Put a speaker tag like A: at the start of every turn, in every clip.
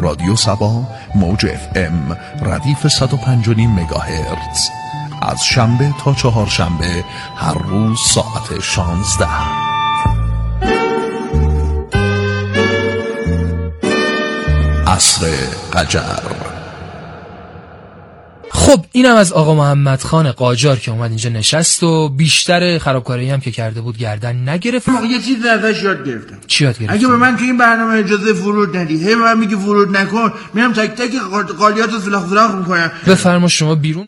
A: رادیو سبا موج FM ردیف 105.5 مگاهرتز از شنبه تا چهارشنبه هر روز ساعت 16. عصر قجر.
B: خب اینم از آقا محمد خان قاجار که اومد اینجا نشست و بیشتر خرابکاری هم که کرده بود گردن نگرفت.
C: یه چیز ازش یاد گرفتم.
B: چی یاد گرفتی؟
C: اگه به من تو این برنامه اجازه ورود ندی، هی به من میگی ورود نکن، میام تک تک قالیات رو سلاخ میکنم.
B: بفرما شما بیرون.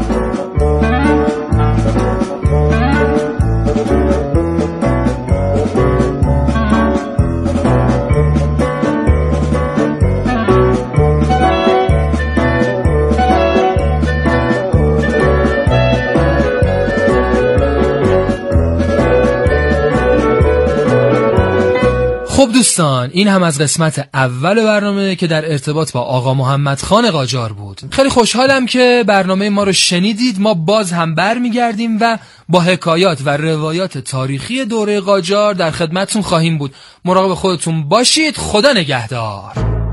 B: خب دوستان، این هم از قسمت اول برنامه که در ارتباط با آقا محمد خان قاجار بود. خیلی خوشحالم که برنامه ما رو شنیدید. ما باز هم برمیگردیم و با حکایات و روایات تاریخی دوره قاجار در خدمتتون خواهیم بود. مراقب خودتون باشید. خدا نگهدار.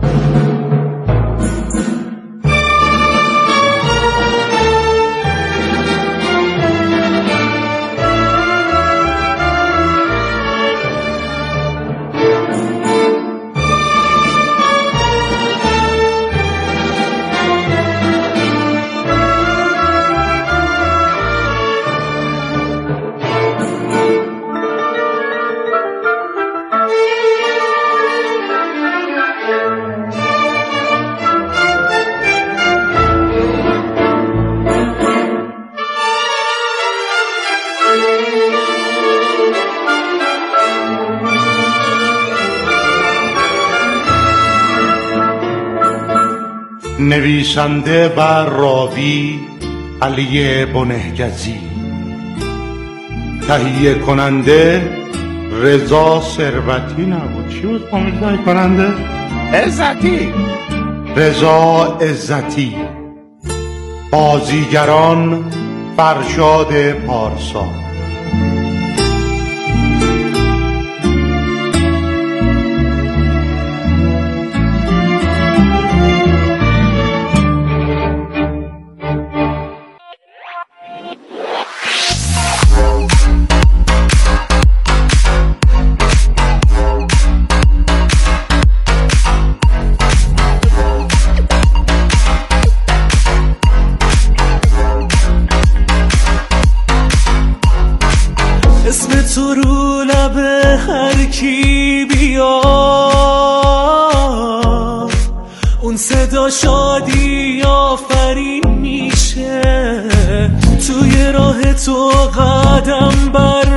D: نویسنده و راوی علی بنهگزی، تهیه کننده رضا ثروتی نبود. چی بود تهیه کننده؟ عزتی، رضا عزتی. بازیگران فرشاد پارسا.
E: اسم تو رو لب هر کی بیا، اون صدا شادی آفرین میشه. توی راه تو قدم بر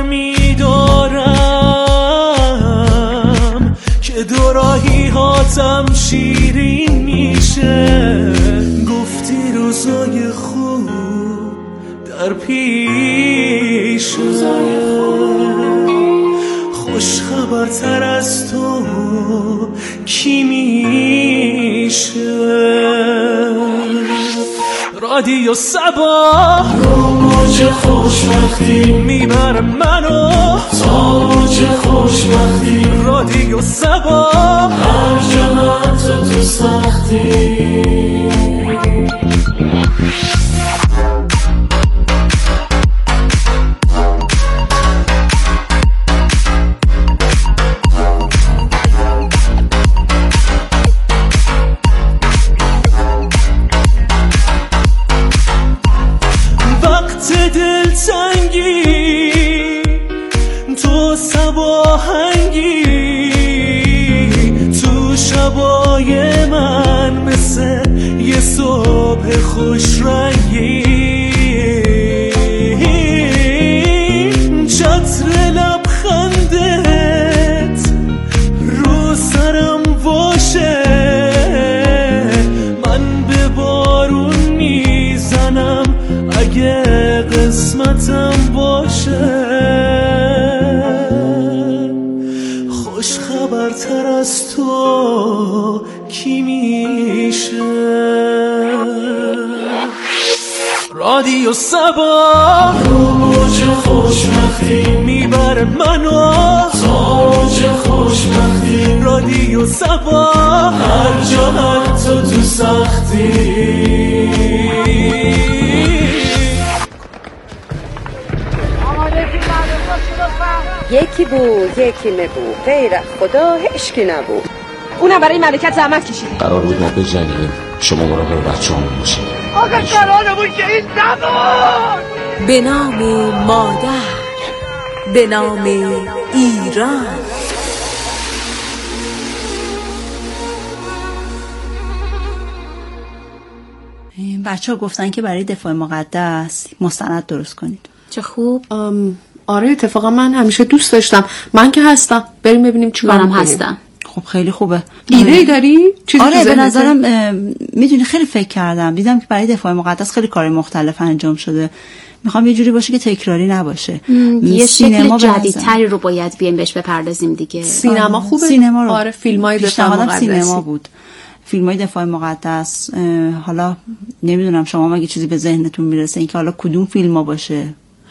E: میدارم که دو راهی هاتم شیرین میشه. گفتی روزای خوب در پیش، خوش خبرتر از تو کی میشه؟ رادیو سبا رو موج خوشبختی میبره منو تا موج خوشبختی. رادیو سبا هر جمعت تو سختی. تو سباهنگی تو شبای من مثل یه صبح خوش رنگی. چتر لبخندت رو سرم باشه، من به بارون میزنم اگه قسمتم باشه. خوش خبرتر از تو کی میشه؟ سبا موج خوشبختی میبره منو تاج خوشبختی رادیو سبا هر جا حتی تو سختی.
F: یکی بود یکی نبود غیر از خدا هیچکی نبود.
G: اونم برای مملکت زحمت کشید.
H: قرار بود ما بجنگیم، شما مراقب بچه‌هامون باشید.
C: آقا قرارمون که این نبود.
I: به نام مادر، به نام ایران.
J: بچه‌ها گفتن که برای دفاع مقدس مستند درست کنید.
K: چه خوب.
L: آره اتفاقا من همیشه دوست داشتم. من که هستم. بریم ببینیم چیکار
K: کنیم. هستم.
J: خب خیلی خوبه.
L: ایده‌ای داری؟
J: آره به نظرم میدونی خیلی فکر کردم، دیدم که برای دفاع مقدس خیلی کار مختلف انجام شده. میخوام یه جوری باشه که تکراری نباشه.
K: یه شکل جدیدتری رو باید بیایم بهش بپردازیم دیگه.
L: سینما خوبه.
J: سینما رو.
L: آره فیلمای دفاع مقدس.
J: سینما بود. فیلمای دفاع مقدس. حالا نمیدونم شما مگه چیزی به ذهنتون میرسه اینکه حالا کدوم فیلم‌ها باشه؟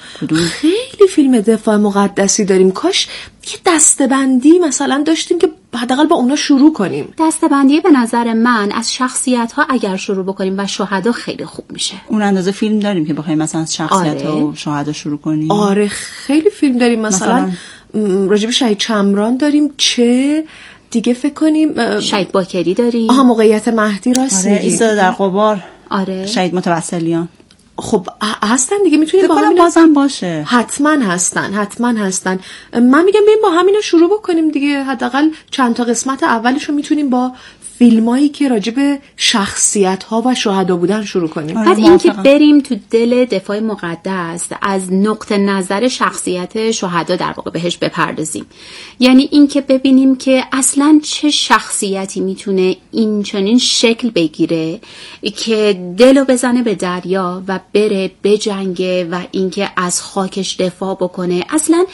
L: خیلی فیلم دفاع مقدسی داریم. کاش یه دسته‌بندی مثلا داشتیم که حداقل با اونا شروع کنیم.
K: دسته‌بندی به نظر من از شخصیت‌ها اگر شروع بکنیم و شهدا خیلی خوب میشه.
J: اون اندازه فیلم داریم که بخوایم مثلا از شخصیت‌ها و شهدا شروع کنیم.
L: آره خیلی فیلم داریم. مثلا راجب شهید چمران داریم. چه دیگه فکر کنیم
K: شهید باکری داریم.
L: موقعیت مهدی راست میگی.
J: ایستاده در غبار.
K: آره.
J: شهید متوسلیان.
L: خب هستن دیگه، میتونیم با همین
J: بازم باشه.
L: حتما هستن. من میگم بریم با همینا شروع بکنیم دیگه. حداقل چند تا قسمت اولش رو میتونیم با فیلمایی که راجب شخصیت‌ها و شهدا بودن شروع کنیم.
K: بعد اینکه بریم تو دل دفاع مقدس از نقطه نظر شخصیت شهدا در واقع بهش بپردازیم. یعنی اینکه ببینیم که اصلاً چه شخصیتی میتونه این چنین شکل بگیره که دلو بزنه به دریا و بره بجنگه و اینکه از خاکش دفاع بکنه. اصلاً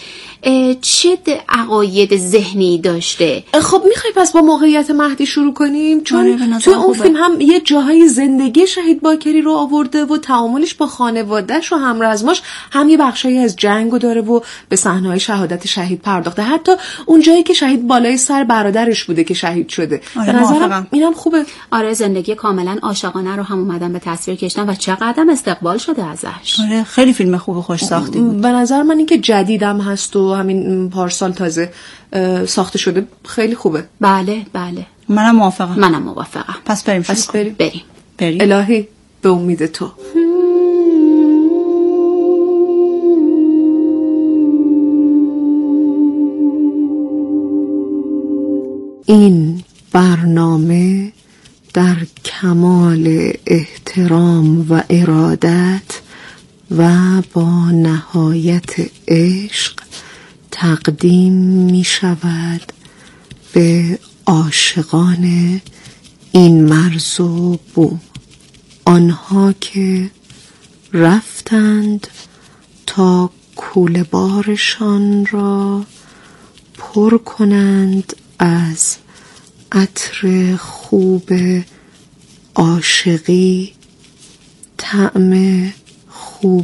K: چه عقاید ذهنی داشته.
L: خب میخوای پس با موقعیت مهدی شروع کنیم؟ چون توی اون فیلم هم یه جاهای زندگی شهید باکری رو آورده و تعاملش با خانواده‌اش و همرزماش هم یه بخشایی از جنگو داره و به صحنه‌های شهادت شهید پرداخته. حتی اون جایی که شهید بالای سر برادرش بوده که شهید شده. به نظرم اینم خوبه.
K: آره زندگی کاملا عاشقانه رو هم اومدن به تصویر کشیدن و چقدر استقبال شده ازش.
J: آره خیلی فیلم خوب و خوش ساختی بود.
L: به نظر من اینکه جدیدم هست و همین پارسال تازه ساخته شده خیلی خوبه.
K: بله
J: منم موافقم. پس بریم.
L: الهی به امید تو. این برنامه در کمال احترام و ارادت و با نهایت عشق تقدیم می شود به عاشقان این مرز و بوم، آنها که رفتند تا کوله بارشان را پر کنند از عطر خوب عاشقی، طعم خوب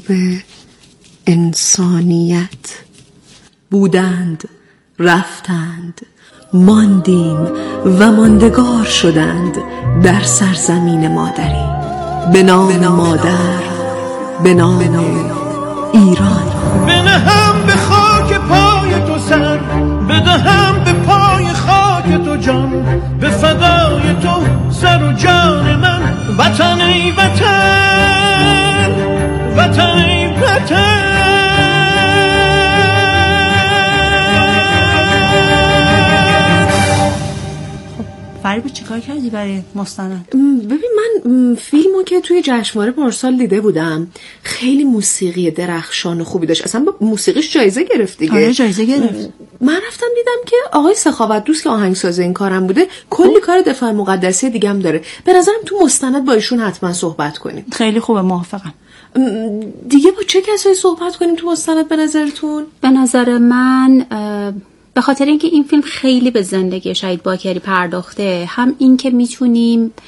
L: انسانیت. بودند، رفتند، ماندیم و ماندگار شدند در سرزمین مادری. به نام مادر، به نام ایران.
E: بنهم به خاک پای تو سر، بدهم به پای خاک تو جان، به فدای تو سر و جان من. وطن ای وطن، وطن ای وطن.
J: فریبا چیکار کردی برای مستند؟
L: ببین من فیلمو که توی جشنواره پارسال دیده بودم، خیلی موسیقی درخشان و خوبی داشت. اصلا با موسیقیش جایزه گرفت دیگه.
J: آره جایزه گرفت.
L: من رفتم دیدم که آقای سخاوت دوست که آهنگساز این کارم بوده کلی کار دفاع مقدسی دیگه هم داره. به نظرم تو مستند با ایشون حتما صحبت کنیم.
J: خیلی خوبه، موافقم.
L: دیگه با چه کسایی صحبت کنیم تو مستند به نظرتون؟
K: به نظر من به خاطر اینکه این فیلم خیلی به زندگی شهید باکری پرداخته، هم این که میتونیم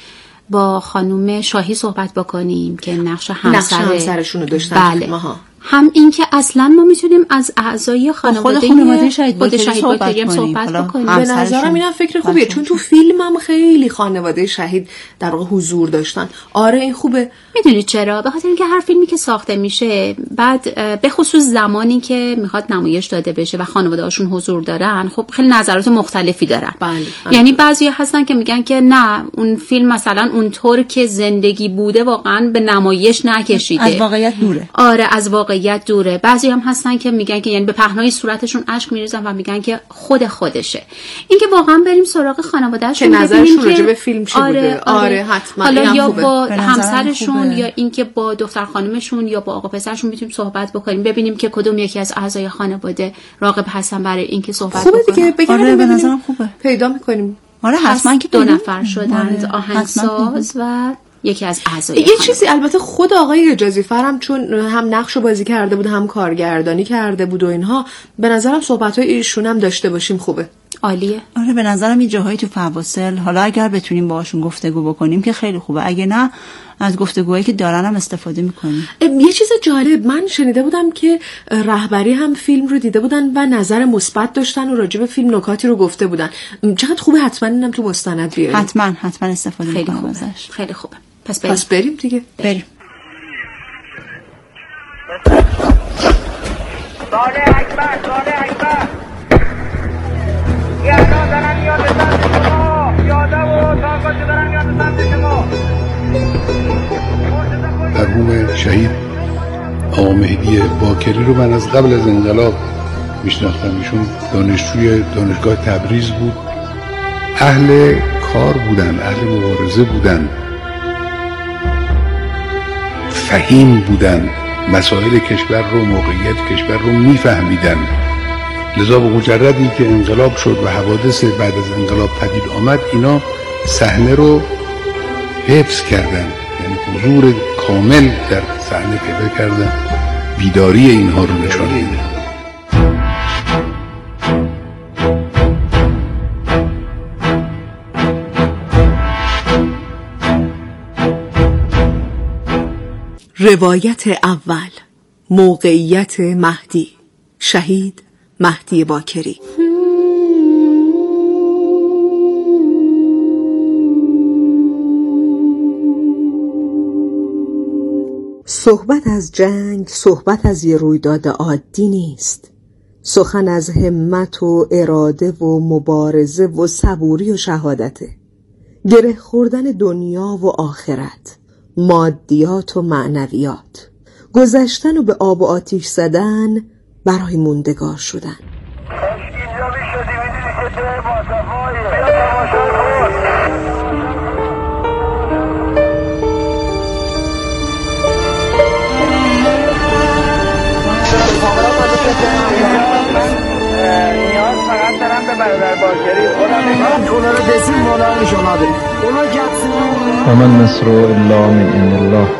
K: با خانم شاهی صحبت بکنیم که نقش همسرشون رو داشتن. بله. هم این که اصلا ما میتونیم از اعضای خانواده شهید باکری صحبت بکنیم.
L: به نظرم اینم فکر خوبیه چون تو فیلم هم خیلی خانواده شهید در واقع حضور داشتن. آره این خوبه.
K: میدونید چرا؟ به خاطر اینکه هر فیلمی که ساخته میشه بعد به خصوص زمانی که میخواد نمایش داده بشه و خانواده هاشون حضور دارن، خب خیلی نظرات مختلفی دارن.
L: بله.
K: یعنی بعضیا هستن که میگن که نه اون فیلم مثلا اونطور که زندگی بوده واقعا به نمایش نکشیده،
J: از واقعیت دوره.
K: آره از واقعیت دوره. بعضی هم هستن که میگن که یعنی به پهنای صورتشون اشک میریزن و میگن که خودشه. اینکه واقعا بریم سراغ خانواده‌شون
L: نظرشون راجع به فیلم چی بوده. آره حتما.
K: حالا یا با همسرشون یا اینکه با دختر خانمشون یا با آقا پسرشون میتونیم صحبت بکنیم، ببینیم که کدوم یکی از اعضای خانواده راغب هستن برای اینکه صحبت
L: بکنیم. خوبه دیگه بگیم.
J: آره به نظرم خوبه.
L: پیدا میکنیم.
J: آره حتما که
K: 2 نفر شدند، آهنگساز و یکی از اعضای
L: یه چیزی البته خود آقای حجازی فرم چون هم نقشو بازی کرده بود هم کارگردانی کرده بود و اینها، به نظرم صحبت‌های ایشون هم داشته باشیم خوبه.
K: عالیه.
J: آره به نظرم یه جاهایی تو فواصل حالا اگر بتونیم باهاشون گفتگو بکنیم که خیلی خوبه، اگه نه از گفتگوهایی که دارن هم استفاده میکنیم.
L: یه چیز جالب من شنیده بودم که رهبری هم فیلم رو دیده بودن و نظر مثبت داشتن و راجع به فیلم نکاتی رو گفته بودن. چقدر خوبه، حتما اینم تو مستند بیاریم.
J: حتما استفاده میکنم ازش.
K: خیلی خوبه.
L: پس بریم دیگه.
J: بریم.
M: ساله اکبر یادا دارن یاد سمت شما، یادا و تاقاچه دارن یاد سمت شما.
N: مرحوم شهید آقا مهدی باکری رو من از قبل از انقلاب میشناختم. ایشون دانشجوی دانشگاه تبریز بود، اهل کار بودن، اهل مبارزه بودن، فهیم بودن، مسائل کشور رو، موقعیت کشور رو میفهمیدن. لذا به مجردی که انقلاب شد و حوادث بعد از انقلاب پدید آمد، اینا صحنه رو حفظ کردن، یعنی حضور کامل در صحنه پیدا کردن، بیداری اینها رو نشان میدن.
L: روایت اول، موقعیت مهدی، شهید مهدی باکری. صحبت از جنگ، صحبت از یه رویداد عادی نیست. سخن از همت و اراده و مبارزه و صبوری و شهادته. گره خوردن دنیا و آخرت، مادیات و معنویات، گذشتن و به آب و آتیش زدن برای موندگار شدن.
M: نیاز فقط دارم به برادر باکری خودم اونا رو دستیم مولا شما بریم اونا جبسیم
O: و من نصر الا من این الله.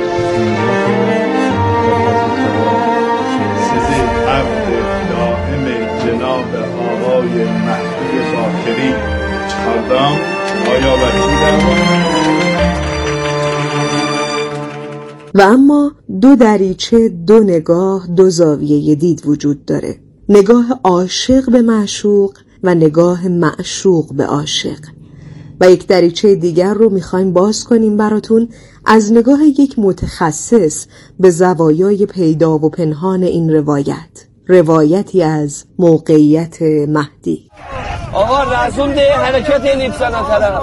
P: سده عبد دائم جناب آقای مهدی باکری چخاردام آیا وکیلم.
L: و اما 2 دریچه، 2 نگاه، 2 زاویه دید وجود داره. نگاه عاشق به معشوق و نگاه معشوق به عاشق. و یک دریچه دیگر رو میخوایم باز کنیم براتون از نگاه یک متخصص به زوایای پیدا و پنهان این روایت. روایتی از موقعیت مهدی.
M: آقا رسوم ده حرکت لیپسانا طرف.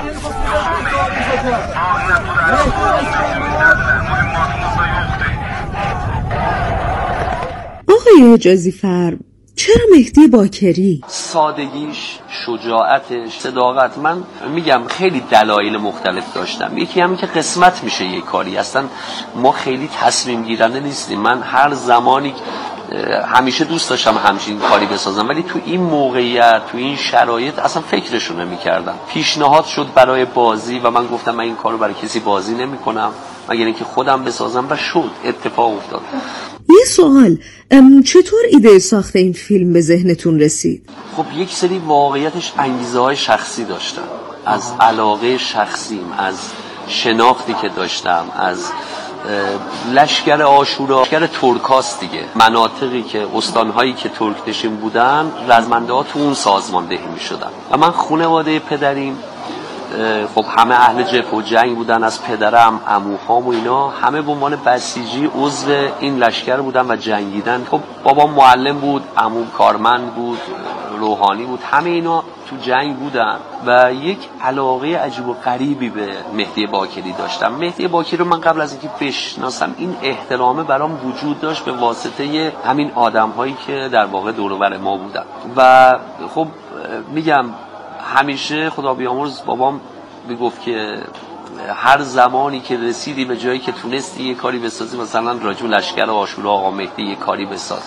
L: آقای حجازی فرم، چرا مهدی باکری؟
Q: سادگیش، شجاعتش، صداقت. من میگم خیلی دلایل مختلف داشتم. یکی همین که قسمت میشه یک کاری، اصلا ما خیلی تصمیم گیرنده نیستیم. من هر زمانی همیشه دوست داشتم همچین کاری بسازم، ولی تو این موقعیت، تو این شرایط اصلا فکرشو نمی‌کردم. پیشنهاد شد برای بازی و من گفتم من این کارو برای کسی بازی نمی‌کنم مگر اینکه خودم بسازم و شد، اتفاق افتاد.
L: یه سوال، چطور ایده ساخت این فیلم به ذهنتون رسید؟
Q: خب یک سری واقعیتش انگیزه‌های شخصی داشتم، از علاقه شخصیم، از شناختی که داشتم از لشکر آشورا، لشکر ترکاست دیگه، مناطقی که استانهایی که ترک نشین بودن، رزمنده ها تو اون سازماندهی می شدن و من خانواده پدریم خب همه اهل جبهه و جنگ بودن، از پدرم، عموهام و اینا همه به عنوان بسیجی عضو این لشکر بودن و جنگیدن. خب بابا معلم بود، عموم کارمند بود، روحانی بود، همه اینا تو جنگ بودن و یک علاقه عجیب و غریبی به مهدی باکری داشتم. مهدی باکری رو من قبل از اینکه بشناسم این احترامه برام وجود داشت به واسطه همین آدم‌هایی که در واقع دور و بر ما بودن و خب میگم همیشه خدا بیامرز بابام میگفت که هر زمانی که رسیدی به جایی که تونستی یه کاری بسازی، مثلا راجع به لشکر آشورا آقا مهدی یه کاری بساز.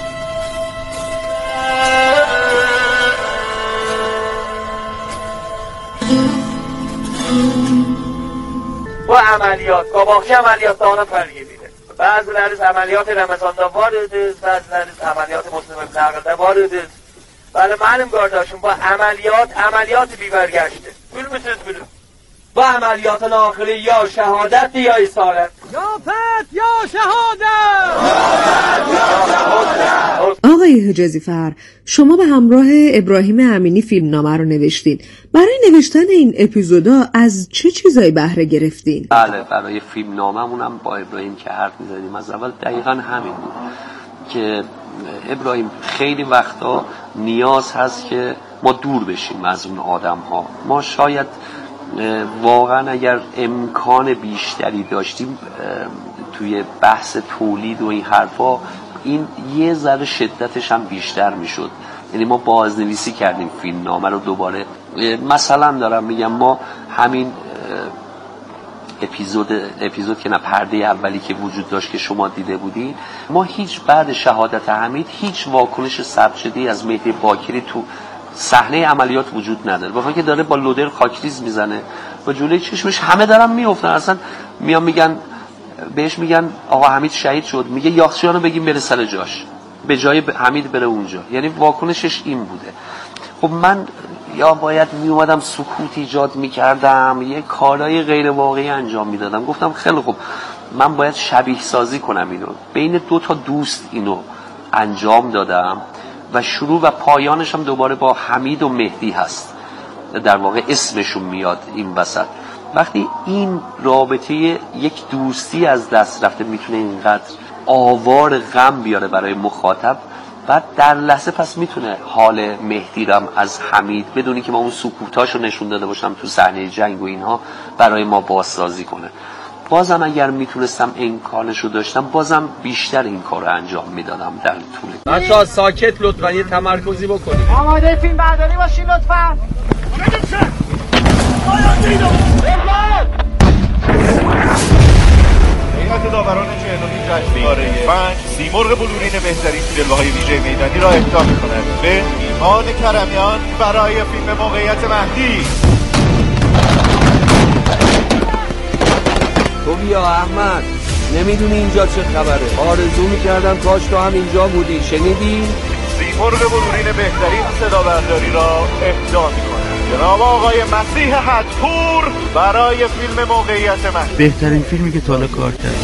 R: با عملیات قاباقی عملیات دانا فرقی میده. بعضی لرز عملیات رمضان دا وارده، بعضی لرز عملیات مسلم ابن عقل دا وارده. بله معلم گارداشون با عملیات بی برگشته. بلو با عملیات آخری یا شهادت یا اسارت،
E: یا فت یا شهادت.
L: آقای حجازی فر، شما به همراه ابراهیم امینی فیلمنامه رو نوشتین. برای نوشتن این اپیزودا از چه چیزایی بهره گرفتین؟
Q: بله برای فیلمنامه‌مونم با ابراهیم که حرف می‌زدیم از اول دقیقاً همین بود که ابراهیم خیلی وقتا نیاز هست که ما دور بشیم از اون آدم‌ها. ما شاید واقعا اگر امکان بیشتری داشتیم توی بحث تولید و این حرفا، این یه ذره شدتش هم بیشتر میشد. یعنی ما بازنویسی کردیم فیلمنامه رو دوباره. مثلا دارم میگم ما همین اپیزود که نه پرده اولی که وجود داشت که شما دیده بودین، ما هیچ بعد شهادت حمید هیچ واکنش ثبت شده از مهدی باکری تو صحنه عملیات وجود نداره. بخاطر که داره با لودر خاکریز میزنه و جلوی چشمش همه دارن میافتن، اصلا میان میگن بهش میگن آقا حمید شهید شد، میگه یاخچیانو بگیم بره سر جاش، به جای حمید بره اونجا. یعنی واکنشش این بوده. خب من یا باید میومدم سکوت ایجاد میکردم، یه کارهای غیر واقعی انجام میدادم. گفتم خیلی خب من باید شبیه سازی کنم اینو. بین دو تا دوست اینو انجام دادم و شروع و پایانش هم دوباره با حمید و مهدی هست، در واقع اسمشون میاد این وسط. وقتی این رابطه یک دوستی از دست رفته میتونه اینقدر آوار غم بیاره برای مخاطب، بعد در لحظه پس میتونه حال مهدی رم از حمید بدونی که ما اون سکوتاشو نشون داده باشم تو صحنه جنگ و اینها برای ما بازسازی کنه. بازم اگر میتونستم امکانشو داشتم بازم بیشتر این کارو انجام میدادم در طول.
R: بچه‌ها ساکت لطفا، یه تمرکزی بکنید.
E: آماده فیلم برداری باشین لطفا.
P: هیئت داوران چهلمین جشنواره فن سیمرغ بلورین بهترین جلوه‌های ویژه میدانی را اهدا می‌کند به ایمان کرمیان برای فیلم موقعیت مهدی.
R: تو بیا احمد، نمیدونی اینجا چه خبره. آرزو میکردم کاش تو هم اینجا بودی، شنیدی؟
P: سیمرغ بلورین بهترین صدا برداری را اهدا می‌کند جناب آقای مسیح حتپور برای فیلم موقعیت مهدی.
C: بهترین فیلمی که تا حالا کار کردم.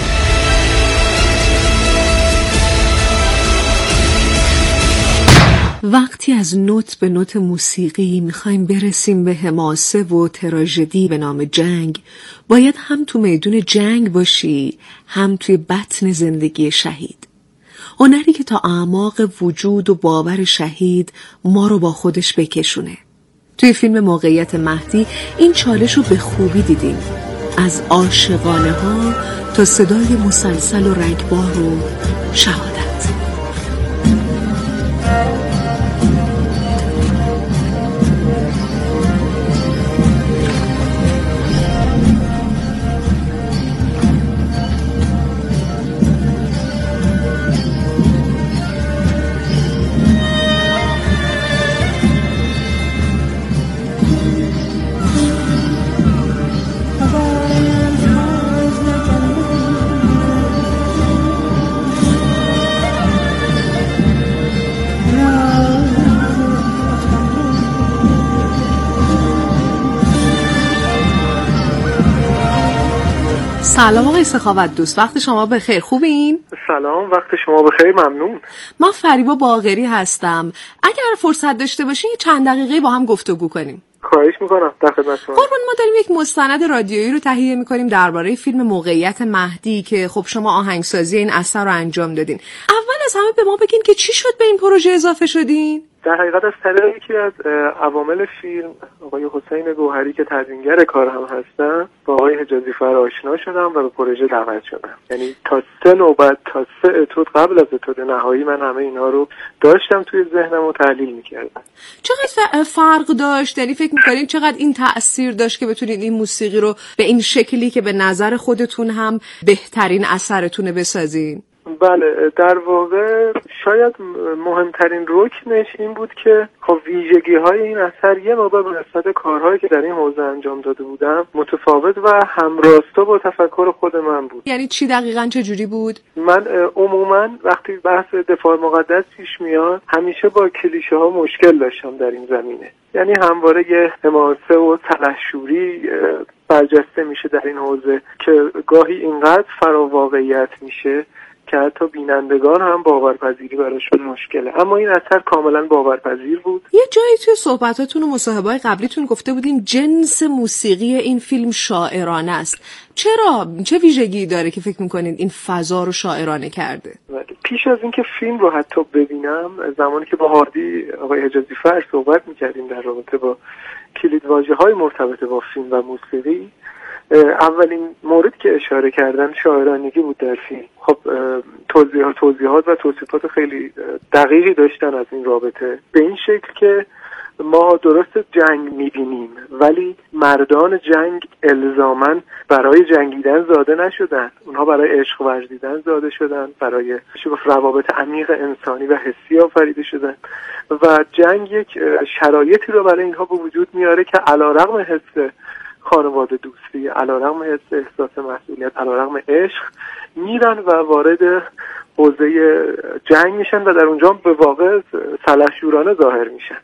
L: وقتی از نوت به نوت موسیقی میخوایم برسیم به حماسه و تراژدی به نام جنگ، باید هم تو میدون جنگ باشی، هم توی بطن زندگی شهید. هنری که تا اعماق وجود و باور شهید ما رو با خودش بکشونه. توی فیلم موقعیت مهدی این چالش رو به خوبی دیدیم، از عاشقانه ها تا صدای مسلسل و رگبار و شهادت. سلام آقای سخاوت دوست، وقت شما بخیر. خوبین؟
S: سلام، وقت شما بخیر، ممنون.
L: من فریبا باقری هستم. اگر فرصت داشته باشین یه چند دقیقه با هم گفتگو کنیم.
S: خواهش میکنم، در خدمت شما.
L: قربان، ما داریم یک مستند رادیویی رو تهیه میکنیم درباره فیلم موقعیت مهدی که خب شما آهنگسازی این اثر رو انجام دادین. اول از همه به ما بگین که چی شد به این پروژه اضافه شدین؟
S: در حقیقت از طریق یکی از عوامل فیلم، آقای حسین گوهری که تدوینگر کار هم هستن، با آقای حجازی فر آشنا شدم و به پروژه دعوت شدم. یعنی تا 3 نوبت، تا 3 اتود قبل از اتود نهایی من همه اینا رو داشتم توی ذهنم و تحلیل میکردم.
L: چقدر فرق داشت؟ یعنی فکر میکنین چقدر این تأثیر داشت که بتونید این موسیقی رو به این شکلی که به نظر خودتون هم بهترین اثرتونه بسازین؟
S: بله، در واقع شاید مهمترین رکنش این بود که خب ویژگی‌های این اثر یه مقدار به نسبت کارهایی که در این حوزه انجام داده بودم متفاوت و همراستا با تفکر خود من بود.
L: یعنی چی دقیقاً چه جوری بود؟
S: من عموماً وقتی بحث دفاع مقدس پیش میاد همیشه با کلیشه ها مشکل داشتم در این زمینه. یعنی همواره یه حماسه و سلحشوری برجسته میشه در این حوزه که گاهی اینقدر فراواقعیت میشه که حتی بینندگان هم باورپذیری براشون مشکله. اما این اثر کاملا باورپذیر بود.
L: یه جایی توی صحبتاتون و مصاحبه‌های قبلیتون گفته بودین جنس موسیقی این فیلم شاعرانه است. چرا؟ چه ویژگی داره که فکر میکنین این فضا رو شاعرانه کرده؟
S: پیش از اینکه فیلم رو حتی ببینم، زمانی که با هاردی آقای حجازی فر صحبت میکردیم در رابطه با کلیدواژه‌های مرتبط با فیلم و موسیقی، اولین موردی که اشاره کردن شاعرانگی بود در فیلم. خب توضیحات و توصیفات خیلی دقیقی داشتن از این رابطه، به این شکل که ما درست جنگ میبینیم ولی مردان جنگ الزاماً برای جنگیدن زاده نشدن، اونها برای عشق ورزیدن زاده شدن، برای روابط عمیق انسانی و حسی آفریده شدن و جنگ یک شرایطی رو برای اینها به وجود میاره که علیرغم حس خانواده دوستی، علیرغم احساس مسئولیت، علیرغم عشق میرن و وارد حوزه جنگ میشن و در اونجا به واقع سلحشورانه ظاهر میشن.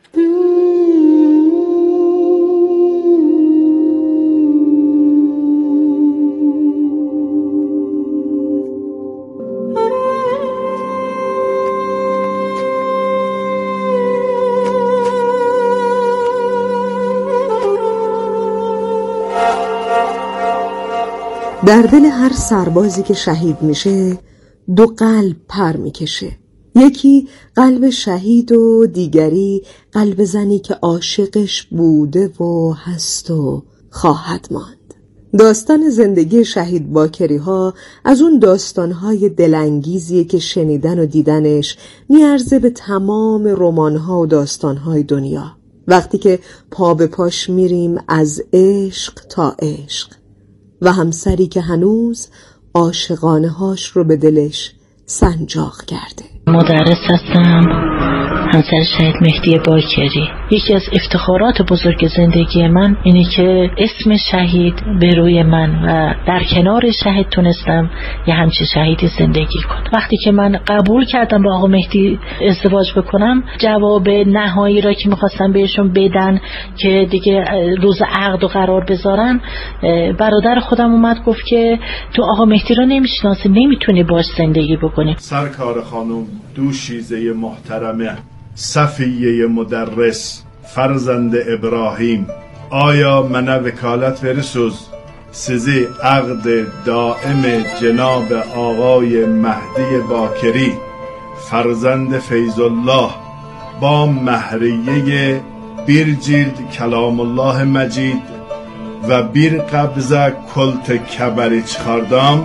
T: در دل هر سربازی که شهید میشه 2 قلب پر میکشه. یکی قلب شهید و دیگری قلب زنی که عاشقش بوده و هست و خواهد ماند. داستان زندگی شهید باکری ها از اون داستانهای دلانگیزیه که شنیدن و دیدنش میارزه به تمام رمانها و داستانهای دنیا. وقتی که پا به پاش میریم از عشق تا عشق و همسری که هنوز عاشقانه هاش رو به دلش سنجاق کرده.
U: مدرس هستم، همسر شهید مهدی باکری. یکی از افتخارات بزرگ زندگی من اینه که اسم شهید به روی من و در کنار شهید تونستم یه همچین شهیدی زندگی کنم. وقتی که من قبول کردم با آقا مهدی ازدواج بکنم، جواب نهایی را که میخواستم بهشون بدن که دیگه روز عقد و قرار بذارن، برادر خودم اومد گفت که تو آقا مهدی را نمیشناسی، نمیتونی باش زندگی بکنی.
V: سرکار خانم دوشیزه محترمه، صفیه مدرس، فرزند ابراهیم، آیا من وکالت برسوز سزی عقد دائم جناب آقای مهدی باکری فرزند فیض الله با مهریه بیر جلد کلام الله مجید و بیر قبضه کلت کبریچ خاردام.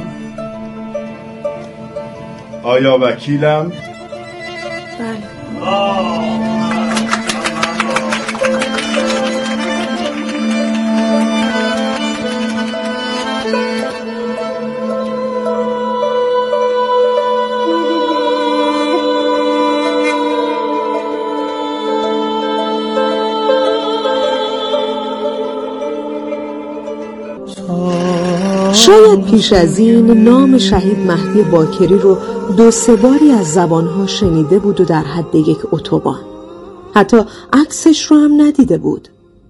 V: آیا وکیلم؟
L: بله.
T: شاید پیش از این نام شهید مهدی باکری رو 2-3 باری از زبانها شنیده بود و در حد یک اتوبان. حتی عکسش رو هم ندیده بود.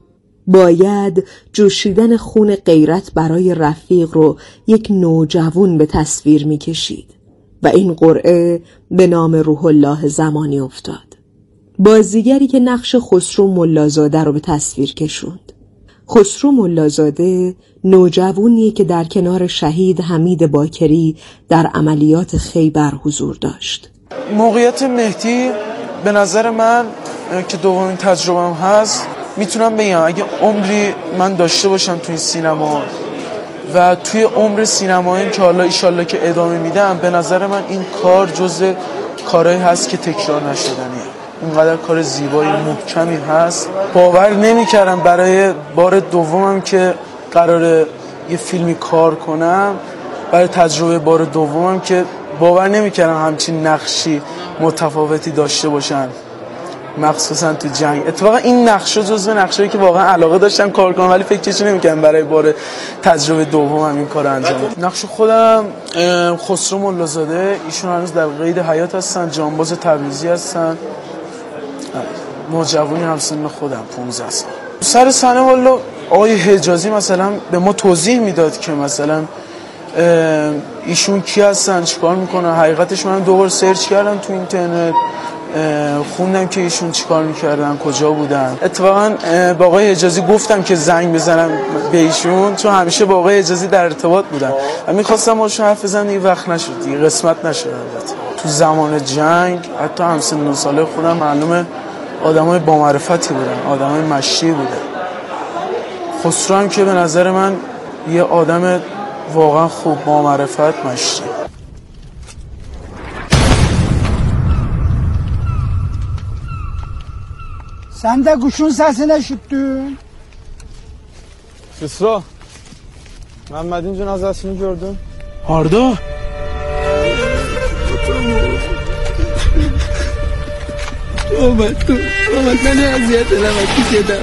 T: باید جوشیدن خون غیرت برای رفیق رو یک نوجوان به تصویر می‌کشید و این قرعه به نام روح الله زمانی افتاد. بازیگری که نقش خسرو ملازاده رو به تصویر کشوند. خسرو ملازاده نوجوانیه که در کنار شهید حمید باکری در عملیات خیبر حضور داشت.
A: موقعیت مهدی به نظر من که دومین تجربه‌ام هست، میتونم بگم اگه عمری من داشته باشم توی سینما و توی عمر سینمایی که حالا ایشالله که ادامه میدم، به نظر من این کار جزء کارهایی هست که تکرار نشدنیه. اینقدر کار زیبایی محکمی هست. باور نمی‌کردم برای بار دومم که قراره یه فیلمی کار کنم، برای تجربه بار دومم که باور نمی‌کردم همچین نقشی متفاوتی داشته باشن، مخصوصا تو جنگ. اتفاقا این نقشه جزو نقشه‌ای که واقعا علاقه داشتم کار کنم، ولی فکرش نمی‌کردم برای بار تجربه دومم این کارو انجام بدم. نقش خودم خسرو ملازاده، ایشون هنوز در قید حیات هستن، جانباز تبریزی هستن، نوجوانی همسن خودم 15 سال. سر صحنه والا آقای حجازی مثلا به ما توضیح میداد که مثلا ایشون کی هستن، چیکار میکنن. حقیقتش من دوباره سرچ کردم تو اینترنت، خوندم که ایشون چیکار میکردن، کجا بودن. اتفاقا با آقای حجازی گفتم که زنگ بزنم به ایشون، چون همیشه با آقای حجازی در ارتباط بودم و میخواستم باشون حرف بزنم، دیگه وقت نشد، دیگه قسمت نشد. تو زمان جنگ حتی همسن ساله خودم معلومه آدمای با معرفتی بودن، آدمای مشتی بودن. خسرو هم که به نظر من یه آدم واقعا خوب با معرفت مشتی.
B: Sen de kuşun sesini işittin.
A: Kısra, Mehmet'in cenazesini gördüm.
B: Harda? Ahmet beni eziyet eləmək istəyirəm.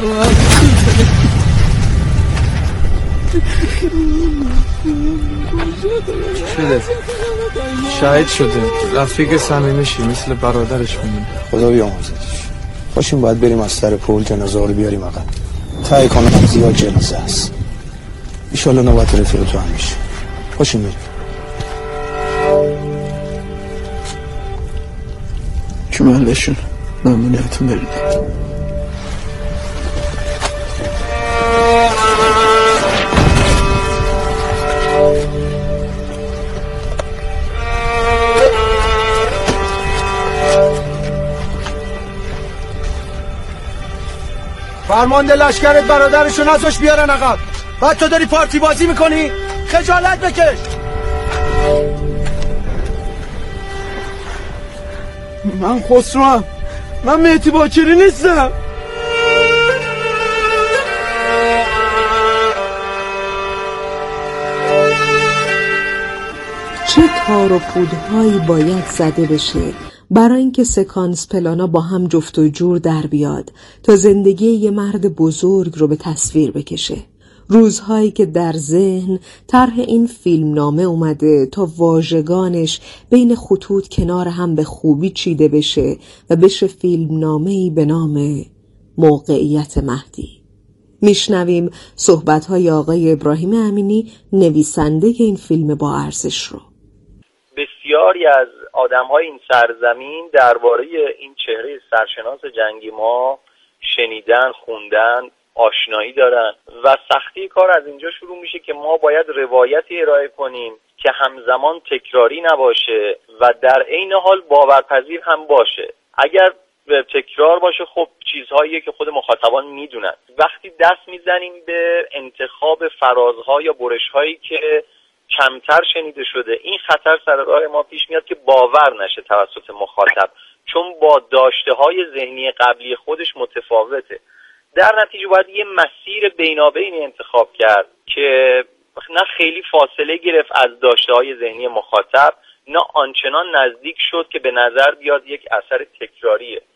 A: شده شاهد شده رفیق صمیمیشی مثل برادرش میمونه.
W: خدا بیامرزدش. باشیم باید بریم از سر پول جنازه رو بیاریم عقب. تایی کنم زیاد جنازه هست. ایشالله نوبت رفیق تو هم میشه. باشیم بریم.
B: Cüməlləşin. Məmnuniyyətim verin.
M: فرمانده لشکرت برادرشو نذاش بیارن عقب. بعد تو داری پارتی بازی میکنی؟ خجالت بکش.
A: من خسروام، من مهدی باکری نیستم.
T: چه تار و پودهایی باید زده بشه برای اینکه سکانس پلانا با هم جفت و جور در بیاد تا زندگی یه مرد بزرگ رو به تصویر بکشه. روزهایی که در ذهن طرح این فیلم نامه اومده تا واژگانش بین خطوط کنار هم به خوبی چیده بشه و بشه فیلم نامه‌ای به نام موقعیت مهدی. میشنویم صحبت‌های آقای ابراهیم امینی، نویسنده این فیلم با ارزش رو.
R: بسیاری از آدم‌های این سرزمین درباره این چهره سرشناس جنگی ما شنیدن، خوندن، آشنایی دارن و سختی کار از اینجا شروع میشه که ما باید روایتی ارائه کنیم که همزمان تکراری نباشه و در عین حال باورپذیر هم باشه. اگر تکرار باشه خب چیزهایی که خود مخاطبان میدونن. وقتی دست میزنیم به انتخاب فرازها یا برشهایی که کمتر شنیده شده، این خطر سر راه ما پیش میاد که باور نشه توسط مخاطب، چون با داشته‌های ذهنی قبلی خودش متفاوته. در نتیجه باید یه مسیر بینابینی انتخاب کرد که نه خیلی فاصله گرفت از داشته‌های ذهنی مخاطب، نه آنچنان نزدیک شد که به نظر بیاد یک اثر تکراریه.